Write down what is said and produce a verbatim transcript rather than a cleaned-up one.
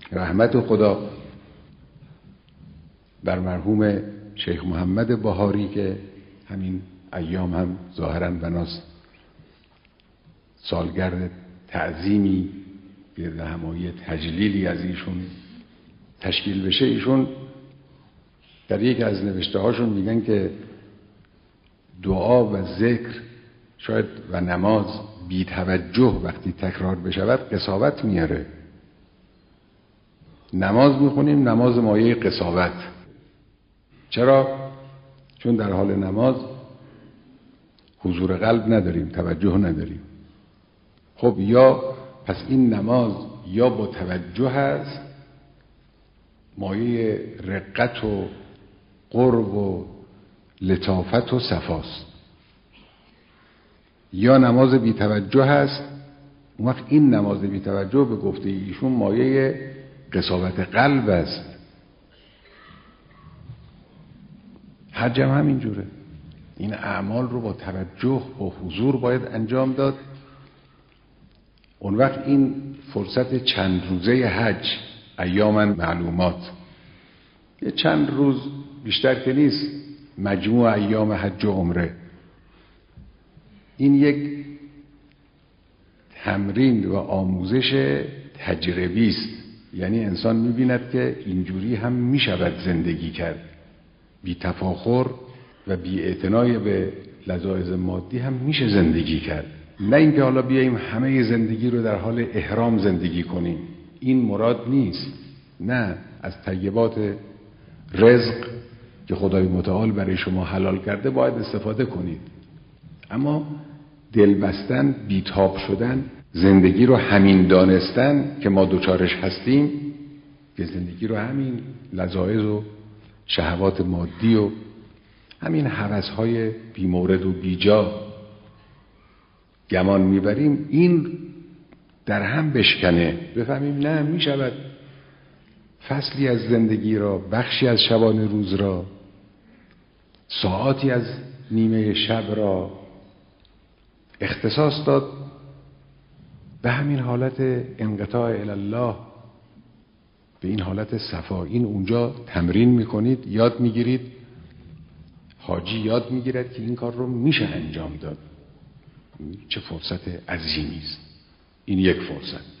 رحمت خدا بر مرحوم شیخ محمد بهاری که همین ایام هم ظاهراً بناست سالگرد تعظیمی گرد همایی تجلیلی از ایشون تشکیل بشه. ایشون در یک از نوشته هاشون میگن که دعا و ذکر شاید و نماز بی توجه وقتی تکرار بشود قساوت میاره. نماز میخونیم، نماز مایه قساوت. چرا؟ چون در حال نماز حضور قلب نداریم، توجه نداریم. خب یا پس این نماز یا با توجه هست، مایه رقت و قرب و لطافت و صفاست، یا نماز بی توجه هست. اون وقت این نماز بی توجه به گفته ایشون مایه قساوت قلب است. حج هم همینجوره. این اعمال رو با توجه با حضور باید انجام داد. اون وقت این فرصت چند روزه حج، ایام معلومات، یه چند روز بیشتر که نیست، مجموع ایام حج و عمره، این یک تمرین و آموزش تجربی است. یعنی انسان می‌بیند که اینجوری هم می‌شود زندگی کرد، بی تفاخر و بی اعتنای به لذایذ مادی هم میشه زندگی کرد. نه اینکه حالا بیاییم همه زندگی رو در حال احرام زندگی کنیم، این مراد نیست. نه، از طیبات رزق که خدای متعال برای شما حلال کرده باید استفاده کنید، اما دل بستن، بیتاب شدن، زندگی رو همین دانستن که ما دوچارش هستیم، که زندگی رو همین لذایذ و شهوات مادی و همین هوس‌های بی‌مورد و بیجا گمان میبریم، این در هم بشکنه، بفهمیم نه، میشود فصلی از زندگی را، بخشی از شبانه روز را، ساعاتی از نیمه شب را اختصاص داد به همین حالت انقطاع الی الله، به این حالت صفا. این اونجا تمرین میکنید، یاد میگیرید، حاجی یاد میگیرد که این کار رو میشه انجام داد. چه فرصت عظیمی است این یک فرصت.